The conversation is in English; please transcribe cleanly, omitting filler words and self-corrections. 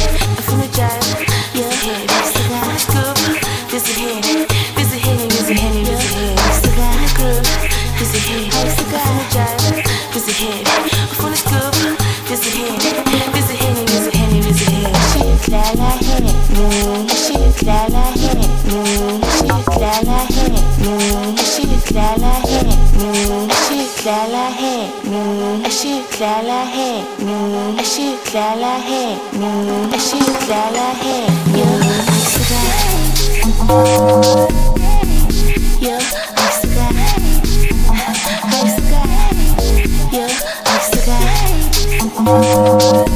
from the drive, yeah, head, it's the guy, groove, this is head, this is head, this is head, this is head, it's the guy, groove, this is head, it's the guy, from the drive, this is head, from the groove, this is head, this is head, this is head, this is head, shake la la head, shake la la head, shake la la head, shake la la head, shake la la head, shake la la head, shake la la head, shake la la head, yeah, it's the guy, yeah, it's the guy, it's the guy, yeah, it's the guy.